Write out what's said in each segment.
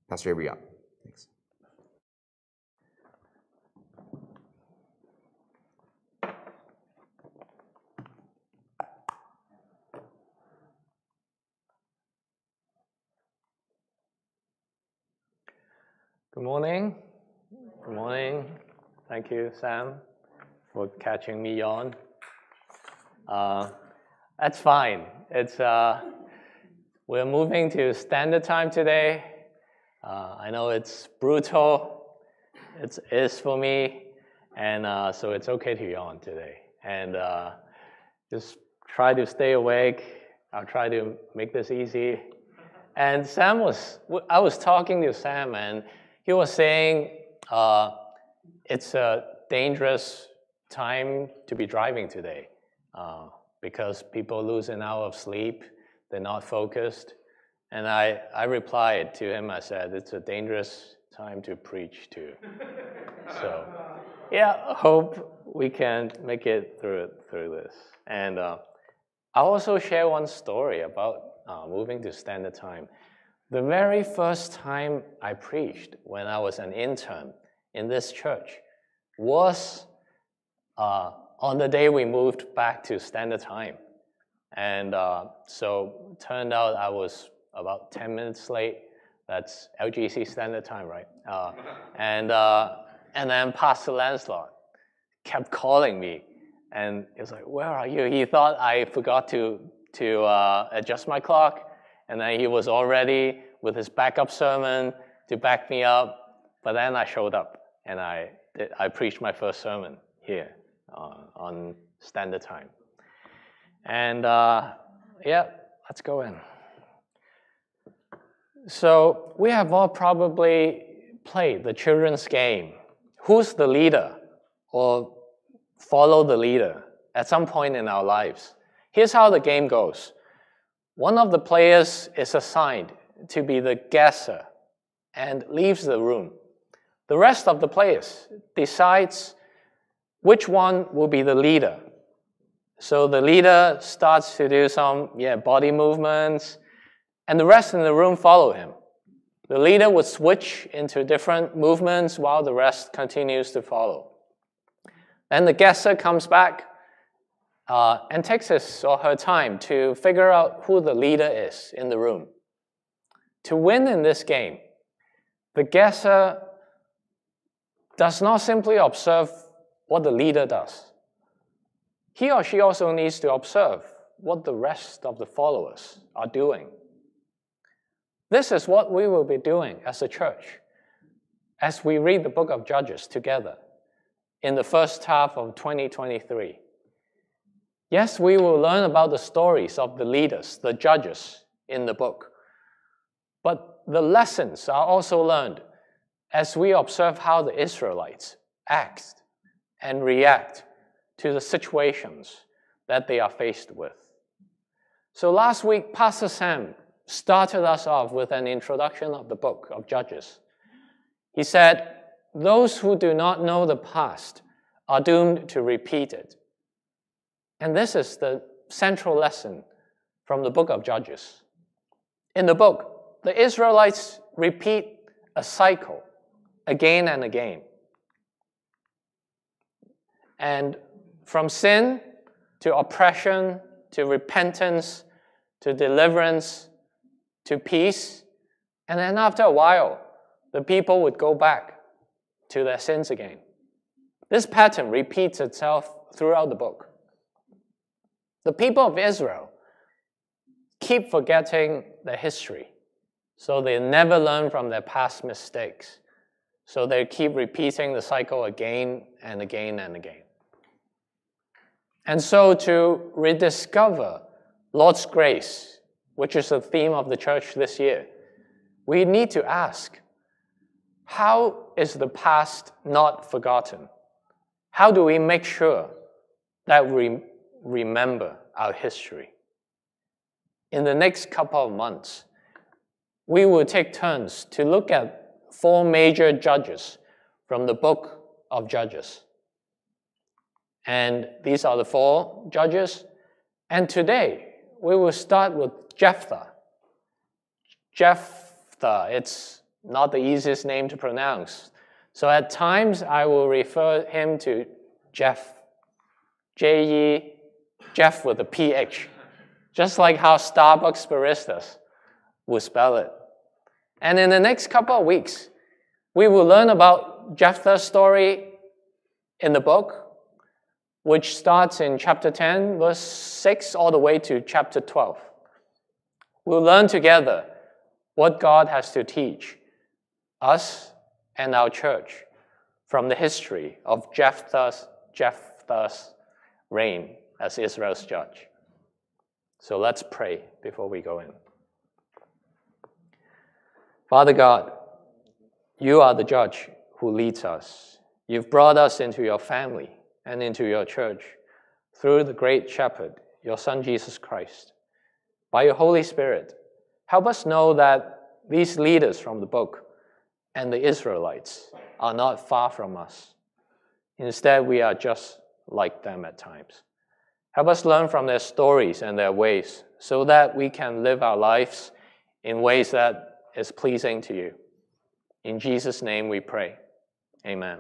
Pastor Avery up. Thanks. Good morning. Good morning. Thank you, Sam, for catching me on. That's fine. It's we're moving to standard time today. I know it's brutal. It is for me, and so it's okay to yawn today. And just try to stay awake. I'll try to make this easy. And I was talking to Sam, and he was saying it's a dangerous time to be driving today because people lose an hour of sleep, they're not focused. And I replied to him, I said, it's a dangerous time to preach too. So, yeah, hope we can make it through this. And I'll also share one story about moving to standard time. The very first time I preached when I was an intern in this church was on the day we moved back to standard time. And so turned out I was about 10 minutes late. That's LGC standard time, right? And then Pastor Lancelot kept calling me. And he was like, where are you? He thought I forgot to adjust my clock. And then he was all ready with his backup sermon to back me up. But then I showed up, and I preached my first sermon here on standard time. And yeah, let's go in. So we have all probably played the children's game. Who's the leader? Or follow the leader at some point in our lives. Here's how the game goes. One of the players is assigned to be the guesser and leaves the room. The rest of the players decides which one will be the leader. So the leader starts to do some body movements, and the rest in the room follow him. The leader would switch into different movements while the rest continues to follow. Then the guesser comes back and takes his or her time to figure out who the leader is in the room. To win in this game, the guesser does not simply observe what the leader does. He or she also needs to observe what the rest of the followers are doing. This is what we will be doing as a church as we read the book of Judges together in the first half of 2023. Yes, we will learn about the stories of the leaders, the judges in the book. But the lessons are also learned as we observe how the Israelites act and react to the situations that they are faced with. So last week, Pastor Sam started us off with an introduction of the book of Judges. He said, those who do not know the past are doomed to repeat it. And this is the central lesson from the book of Judges. In the book, the Israelites repeat a cycle again and again. And from sin to oppression to repentance to deliverance to peace, and then after a while, the people would go back to their sins again. This pattern repeats itself throughout the book. The people of Israel keep forgetting their history, so they never learn from their past mistakes. So they keep repeating the cycle again and again and again. And so to rediscover Lord's grace, which is the theme of the church this year, we need to ask, how is the past not forgotten? How do we make sure that we remember our history? In the next couple of months, we will take turns to look at 4 major judges from the book of Judges. And these are the 4 judges. And today, we will start with Jephthah. Jephthah, it's not the easiest name to pronounce. So at times, I will refer him to Jeff. J-E, Jeff with a P-H. Just like how Starbucks baristas will spell it. And in the next couple of weeks, we will learn about Jephthah's story in the book, which starts in chapter 10, verse 6, all the way to chapter 12. We'll learn together what God has to teach us and our church from the history of Jephthah's reign as Israel's judge. So let's pray before we go in. Father God, you are the judge who leads us. You've brought us into your family and into your church through the great shepherd, your Son Jesus Christ. By your Holy Spirit, help us know that these leaders from the book and the Israelites are not far from us. Instead, we are just like them at times. Help us learn from their stories and their ways so that we can live our lives in ways that is pleasing to you. In Jesus' name we pray. Amen.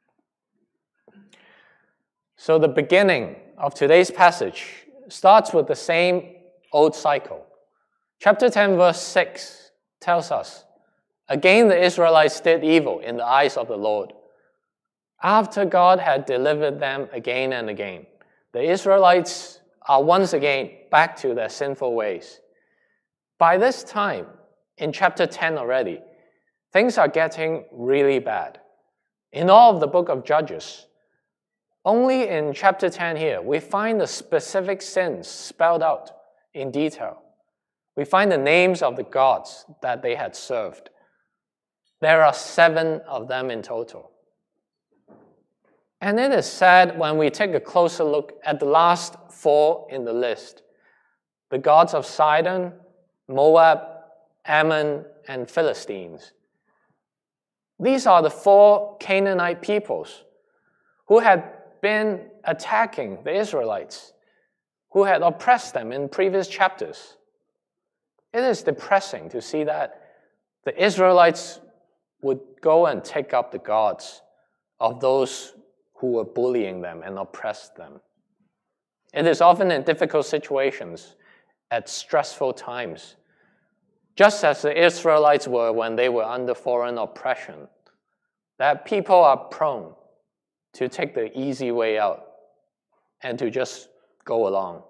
So the beginning of today's passage starts with the same old cycle. Chapter 10, verse 6 tells us, "Again the Israelites did evil in the eyes of the Lord." After God had delivered them again and again, the Israelites are once again back to their sinful ways. By this time, in chapter 10 already, things are getting really bad. In all of the book of Judges, only in chapter 10 here, we find the specific sins spelled out in detail. We find the names of the gods that they had served. There are 7 of them in total. And it is sad when we take a closer look at the last 4 in the list. The gods of Sidon, Moab, Ammon, and Philistines. These are the 4 Canaanite peoples who had been attacking the Israelites, who had oppressed them in previous chapters. It is depressing to see that the Israelites would go and take up the gods of those who were bullying them and oppressed them. It is often in difficult situations, at stressful times, just as the Israelites were when they were under foreign oppression, that people are prone to take the easy way out and to just go along.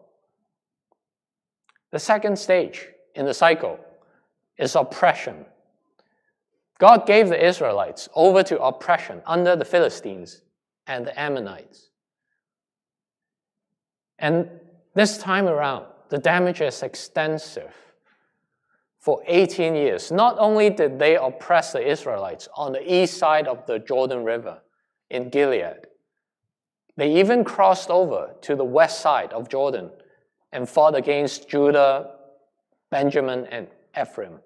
The second stage in the cycle is oppression. God gave the Israelites over to oppression under the Philistines and the Ammonites. And this time around, the damage is extensive. For 18 years, not only did they oppress the Israelites on the east side of the Jordan River in Gilead, they even crossed over to the west side of Jordan and fought against Judah, Benjamin, and Ephraim.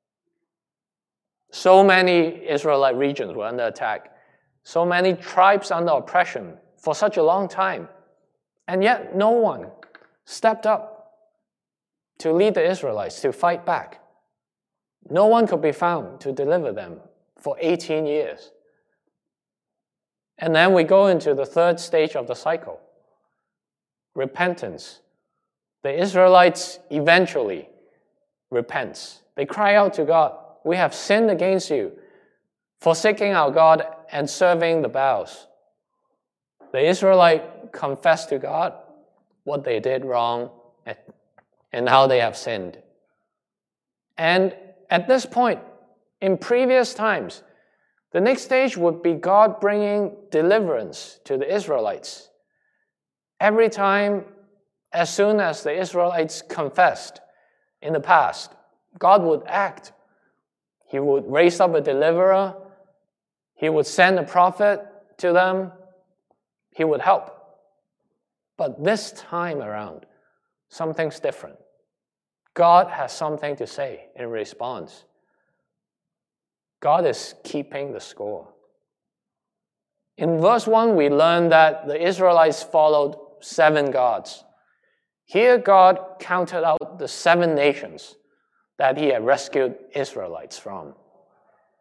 So many Israelite regions were under attack, so many tribes under oppression for such a long time, and yet no one stepped up to lead the Israelites to fight back. No one could be found to deliver them for 18 years. And then we go into the third stage of the cycle, repentance. The Israelites eventually repent. They cry out to God, "We have sinned against you, forsaking our God and serving the Baals." The Israelites confess to God what they did wrong and how they have sinned. And at this point, in previous times, the next stage would be God bringing deliverance to the Israelites. Every time, as soon as the Israelites confessed in the past, God would act. He would raise up a deliverer. He would send a prophet to them. He would help. But this time around, something's different. God has something to say in response. God is keeping the score. In verse 1, we learn that the Israelites followed 7 gods. Here, God counted out the 7 nations that he had rescued Israelites from.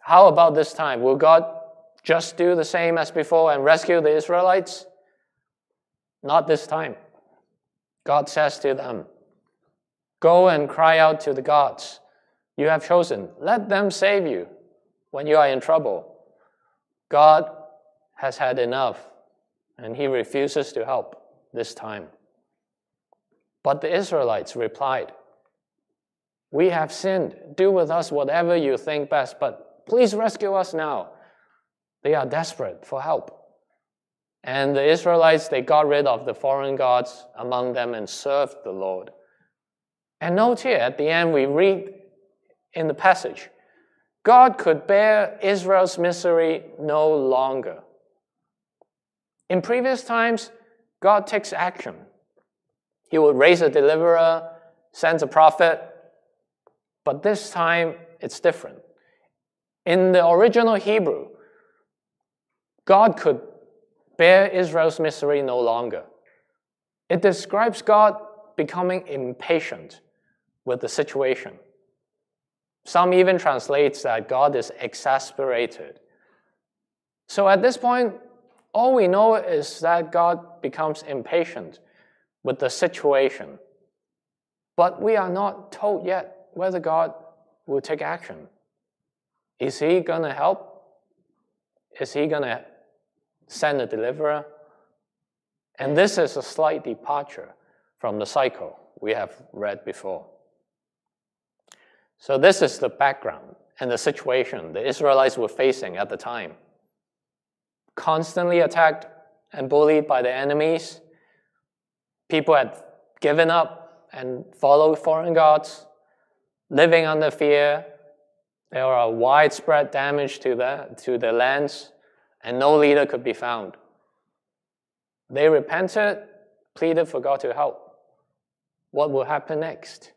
How about this time? Will God just do the same as before and rescue the Israelites? Not this time. God says to them, go and cry out to the gods you have chosen. Let them save you when you are in trouble. God has had enough, and he refuses to help this time. But the Israelites replied, we have sinned. Do with us whatever you think best, but please rescue us now. They are desperate for help. And the Israelites, they got rid of the foreign gods among them and served the Lord. And note here, at the end, we read in the passage, God could bear Israel's misery no longer. In previous times, God takes action. He would raise a deliverer, sends a prophet, but this time it's different. In the original Hebrew, God could bear Israel's misery no longer. It describes God becoming impatient with the situation. Some even translates that God is exasperated. So at this point, all we know is that God becomes impatient with the situation. But we are not told yet whether God will take action. Is he going to help? Is he going to send a deliverer? And this is a slight departure from the cycle we have read before. So this is the background and the situation the Israelites were facing at the time. Constantly attacked and bullied by the enemies. People had given up and followed foreign gods, living under fear. There were widespread damage to their lands, and no leader could be found. They repented, pleaded for God to help. What will happen next?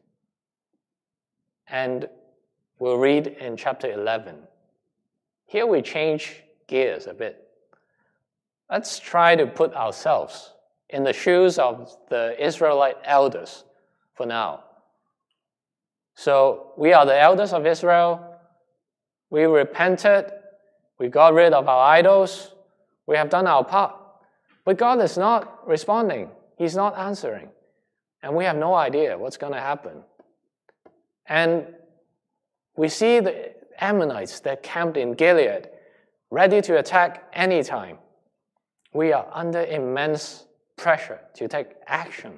And we'll read in chapter 11. Here we change gears a bit. Let's try to put ourselves in the shoes of the Israelite elders for now. So we are the elders of Israel. We repented. We got rid of our idols. We have done our part. But God is not responding. He's not answering. And we have no idea what's going to happen. And we see the Ammonites that camped in Gilead, ready to attack anytime. We are under immense pressure to take action.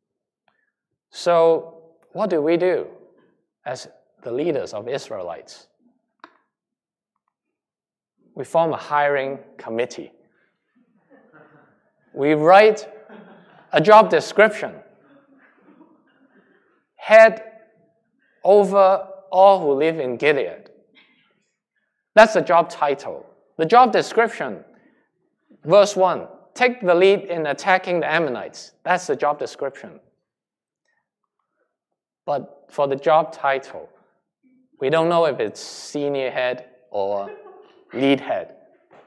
So what do we do as the leaders of Israelites? We form a hiring committee. We write a job description. Head over all who live in Gilead. That's the job title. The job description, verse 1, take the lead in attacking the Ammonites. That's the job description. But for the job title, we don't know if it's senior head or lead head.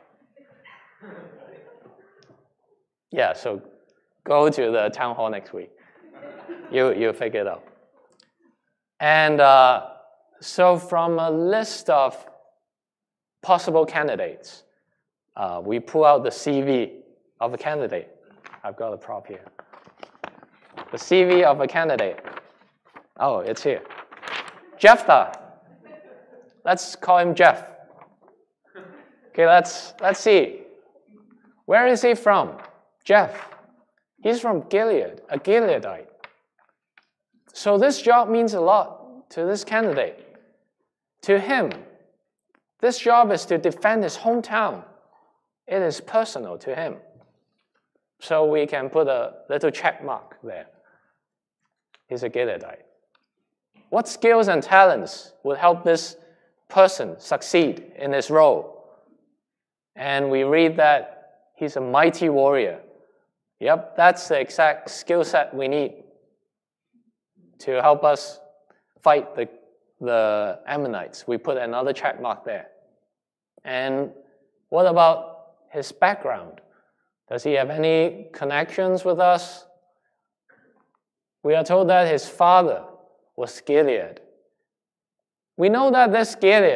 Yeah, so go to the town hall next week. You'll figure it out. And so from a list of possible candidates, we pull out the CV of a candidate. I've got a prop here. The CV of a candidate. Oh, it's here. Jephthah. Let's call him Jeff. Okay, let's see. Where is he from? Jeff. He's from Gilead, a Gileadite. So this job means a lot to this candidate. To him, this job is to defend his hometown. It is personal to him. So we can put a little check mark there. He's a Gileadite. What skills and talents would help this person succeed in his role? And we read that he's a mighty warrior. Yep, that's the exact skill set we need to help us fight the Ammonites. We put another check mark there. And what about his background? Does he have any connections with us? We are told that his father was Gilead. We know that this Gilead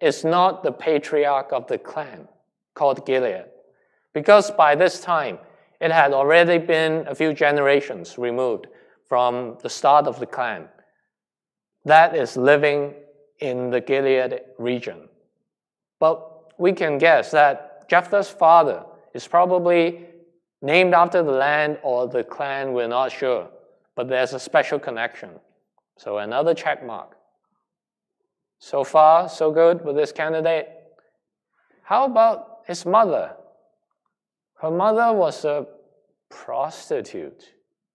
is not the patriarch of the clan called Gilead, because by this time, it had already been a few generations removed from the start of the clan that is living in the Gilead region. But we can guess that Jephthah's father is probably named after the land or the clan, we're not sure, but there's a special connection. So another check mark. So far, so good with this candidate. How about his mother? Her mother was a prostitute.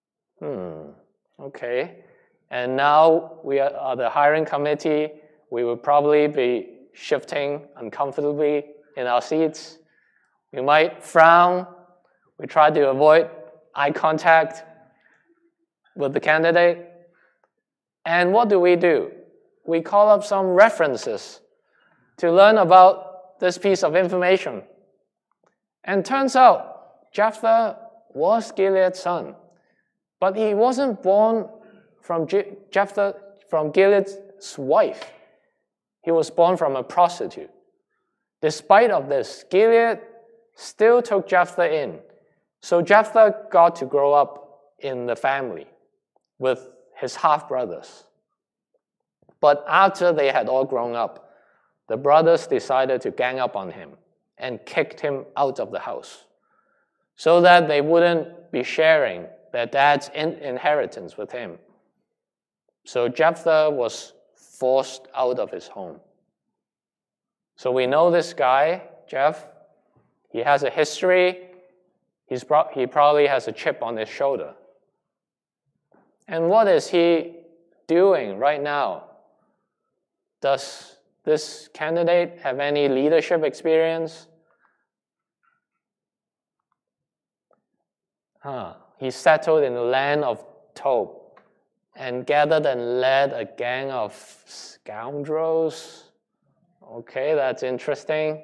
Okay. And now we are the hiring committee. We will probably be shifting uncomfortably in our seats. We might frown. We try to avoid eye contact with the candidate. And what do? We call up some references to learn about this piece of information. And turns out Jephthah was Gilead's son, but he wasn't born from from Gilead's wife. He was born from a prostitute. Despite of this, Gilead still took Jephthah in. So Jephthah got to grow up in the family with his half-brothers. But after they had all grown up, the brothers decided to gang up on him and kicked him out of the house so that they wouldn't be sharing their dad's inheritance with him. So Jephthah was forced out of his home. So we know this guy, Jeff. He has a history. He probably has a chip on his shoulder. And what is he doing right now? Does this candidate have any leadership experience? He settled in the land of Tob and gathered and led a gang of scoundrels. Okay, that's interesting.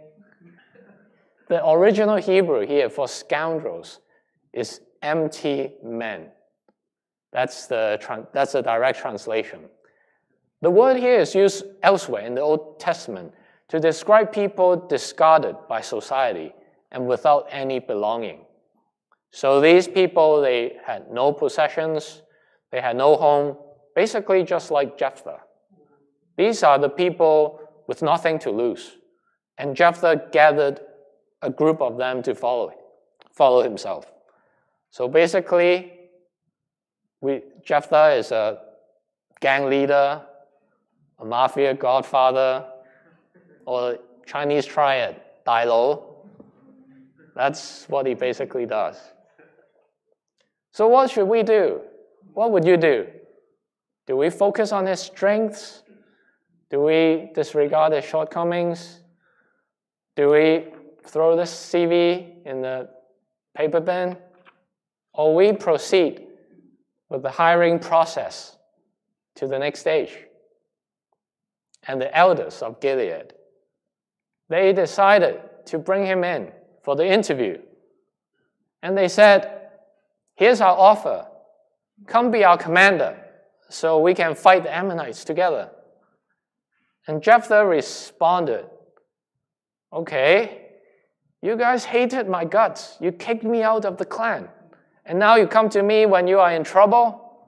The original Hebrew here for scoundrels is empty men. That's the direct translation. The word here is used elsewhere in the Old Testament to describe people discarded by society and without any belonging. So these people, they had no possessions, they had no home, basically just like Jephthah. These are the people with nothing to lose. And Jephthah gathered a group of them to follow himself. So basically, Jephthah is a gang leader, a mafia godfather, or Chinese triad, Dai Lo. That's what he basically does. So what should we do? What would you do? Do we focus on his strengths? Do we disregard his shortcomings? Do we throw this CV in the paper bin? Or we proceed with the hiring process to the next stage? And the elders of Gilead, they decided to bring him in for the interview. And they said, here's our offer. Come be our commander so we can fight the Ammonites together. And Jephthah responded, okay, you guys hated my guts. You kicked me out of the clan. And now you come to me when you are in trouble?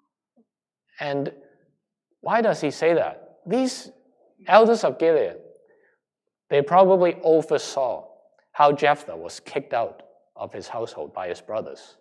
And why does he say that? These elders of Gilead, they probably oversaw how Jephthah was kicked out of his household by his brothers.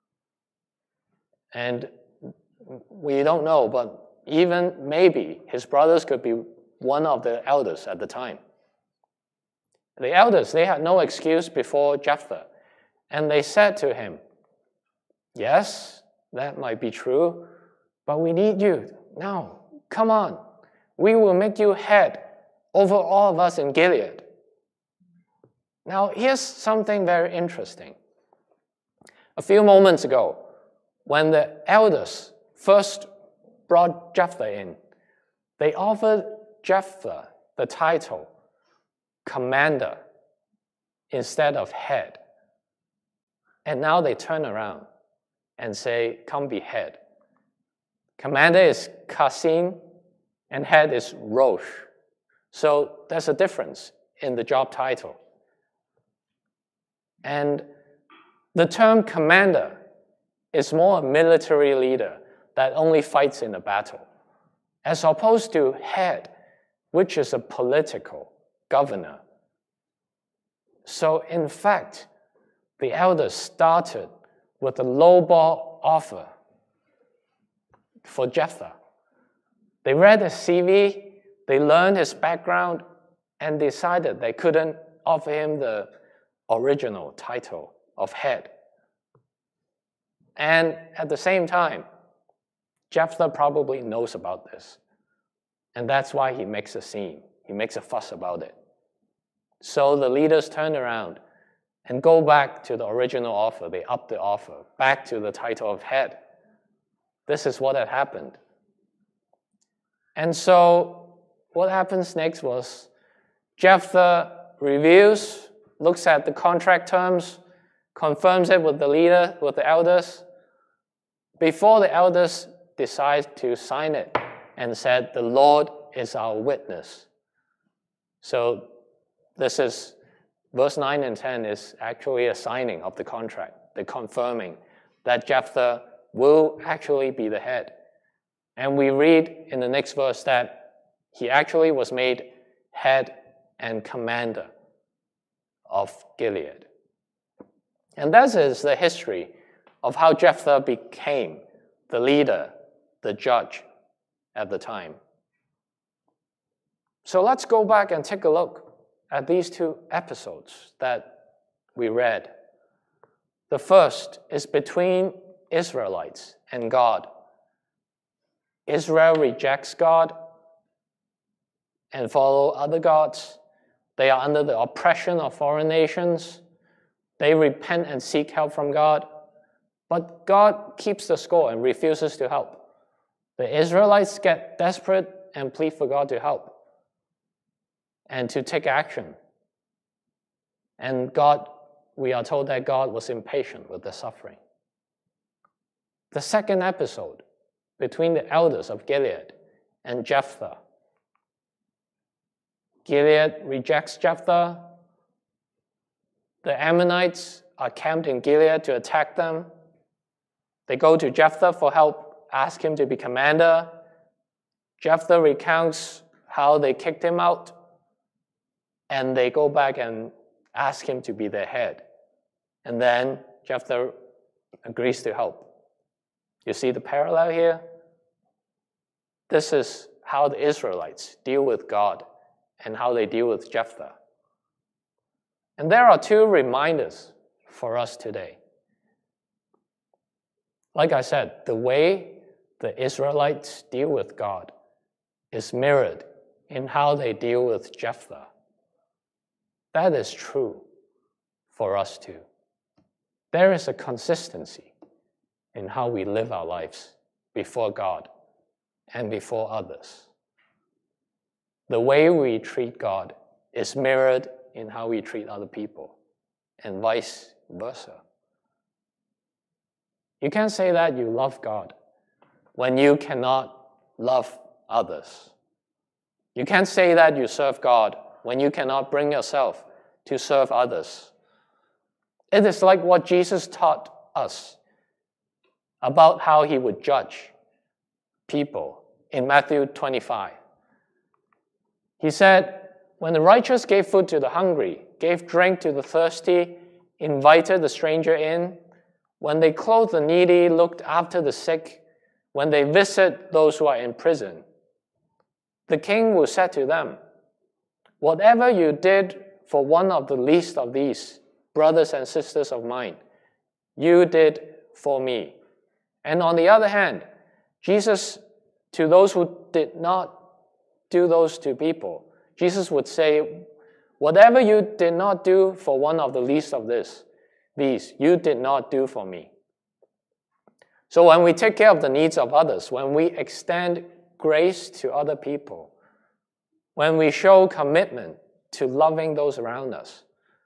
And we don't know, but even maybe his brothers could be one of the elders at the time. The elders, they had no excuse before Jephthah. And they said to him, yes, that might be true, but we need you. Now, come on. We will make you head over all of us in Gilead. Now, here's something very interesting. A few moments ago, when the elders first brought Jephthah in, they offered Jephthah the title commander instead of head. And now they turn around and say, come be head. Commander is Kassim, and head is Rosh. So there's a difference in the job title. And the term commander is more a military leader that only fights in a battle, as opposed to head, which is a political governor. So in fact, the elders started with a lowball offer for Jephthah. They read his CV, they learned his background, and decided they couldn't offer him the original title of head. And at the same time, Jephthah probably knows about this. And that's why he makes a scene. He makes a fuss about it. So the leaders turn around and go back to the original offer. They up the offer, back to the title of head. This is what had happened. And so what happens next was Jephthah reviews, looks at the contract terms, confirms it with the leader, with the elders, before the elders decide to sign it, and said, "The Lord is our witness." So this is, verse 9 and 10 is actually a signing of the contract, the confirming that Jephthah will actually be the head. And we read in the next verse that he actually was made head and commander of Gilead. And that is the history of how Jephthah became the leader, the judge at the time. So let's go back and take a look at these two episodes that we read. The first is between Israelites and God. Israel rejects God and follow other gods. They are under the oppression of foreign nations. They repent and seek help from God. But God keeps the score and refuses to help. The Israelites get desperate and plead for God to help and to take action. And God, we are told that God was impatient with the suffering. The second episode, between the elders of Gilead and Jephthah. Gilead rejects Jephthah. The Ammonites are camped in Gilead to attack them. They go to Jephthah for help, ask him to be commander. Jephthah recounts how they kicked him out, and they go back and ask him to be their head. And then Jephthah agrees to help. You see the parallel here? This is how the Israelites deal with God and how they deal with Jephthah. And there are two reminders for us today. Like I said, the way the Israelites deal with God is mirrored in how they deal with Jephthah. That is true for us too. There is a consistency in how we live our lives before God and before others. The way we treat God is mirrored in how we treat other people, and vice versa. You can't say that you love God when you cannot love others. You can't say that you serve God when you cannot bring yourself to serve others. It is like what Jesus taught us about how he would judge people in Matthew 25. He said, when the righteous gave food to the hungry, gave drink to the thirsty, invited the stranger in, when they clothed the needy, looked after the sick, when they visit those who are in prison, the king will say to them, whatever you did for one of the least of these brothers and sisters of mine, you did for me. And on the other hand, Jesus, to those who did not do those to people, Jesus would say, whatever you did not do for one of the least of these, you did not do for me. So when we take care of the needs of others, when we extend grace to other people, when we show commitment to loving those around us,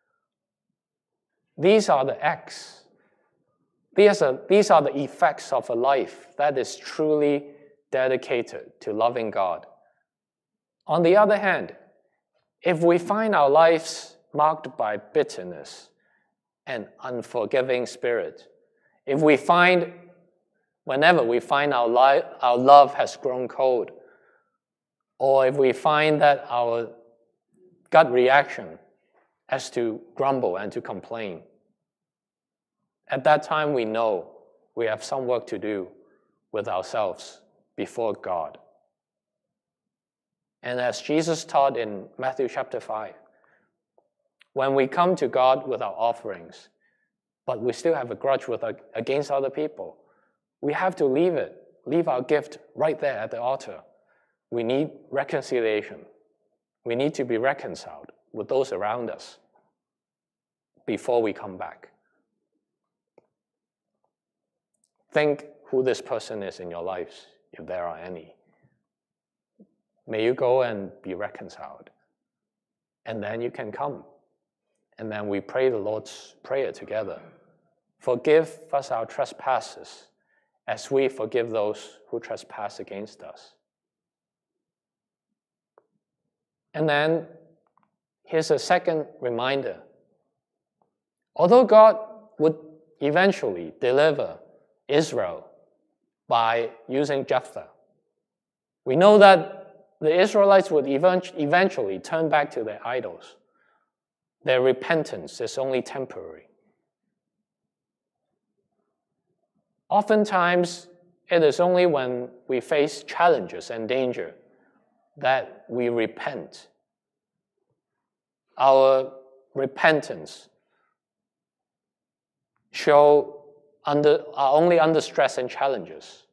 these are the acts. These are the effects of a life that is truly dedicated to loving God. On the other hand, If we find our lives marked by bitterness and unforgiving spirit, if we find, whenever we find our love has grown cold, or if we find that our gut reaction has to grumble and to complain, at that time we know we have some work to do with ourselves before God. And as Jesus taught in Matthew chapter 5, when we come to God with our offerings, but we still have a grudge against other people, we have to leave our gift right there at the altar. We need reconciliation. We need to be reconciled with those around us before we come back. Think who this person is in your lives, if there are any. May you go and be reconciled. And then you can come. And then we pray the Lord's Prayer together. Forgive us our trespasses, as we forgive those who trespass against us. And then, here's a second reminder. Although God would eventually deliver Israel by using Jephthah, we know that the Israelites would eventually turn back to their idols. Their repentance is only temporary. Oftentimes, it is only when we face challenges and danger that we repent. Our repentance are only under stress and challenges.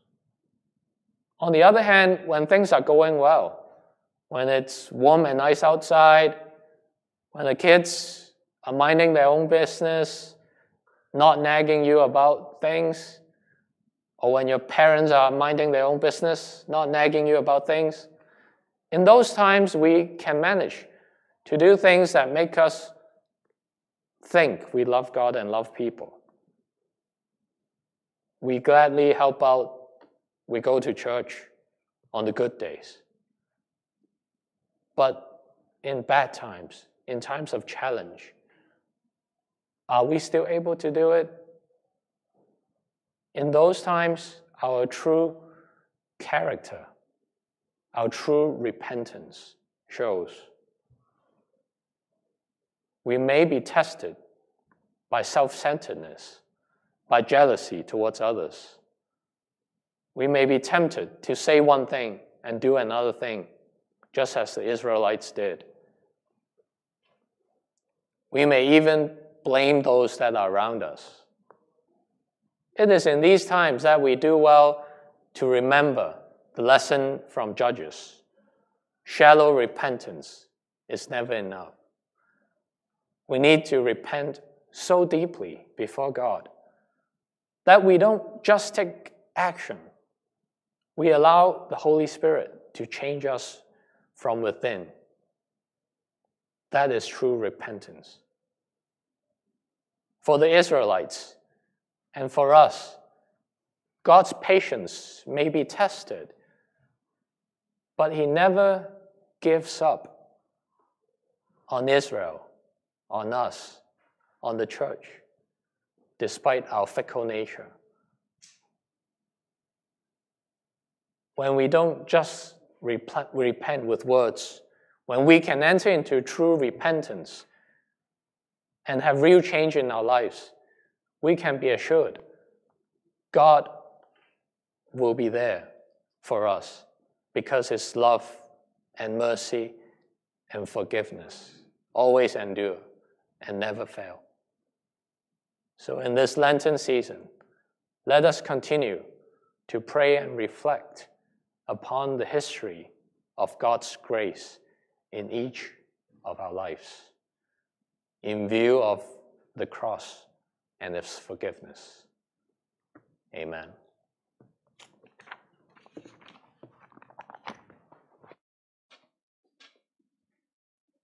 On the other hand, when things are going well, when it's warm and nice outside, when the kids are minding their own business, not nagging you about things, or when your parents are minding their own business, not nagging you about things, in those times we can manage to do things that make us think we love God and love people. We gladly help out. We go to church on the good days. But in bad times, in times of challenge, are we still able to do it? In those times, our true character, our true repentance shows. We may be tested by self-centeredness, by jealousy towards others. We may be tempted to say one thing and do another thing, just as the Israelites did. We may even blame those that are around us. It is in these times that we do well to remember the lesson from Judges. Shallow repentance is never enough. We need to repent so deeply before God that we don't just take action. We allow the Holy Spirit to change us from within. That is true repentance. For the Israelites and for us, God's patience may be tested, but He never gives up on Israel, on us, on the church, despite our fickle nature. When we don't just repent with words, when we can enter into true repentance and have real change in our lives, we can be assured God will be there for us because His love and mercy and forgiveness always endure and never fail. So in this Lenten season, let us continue to pray and reflect upon the history of God's grace in each of our lives, in view of the cross and its forgiveness. Amen.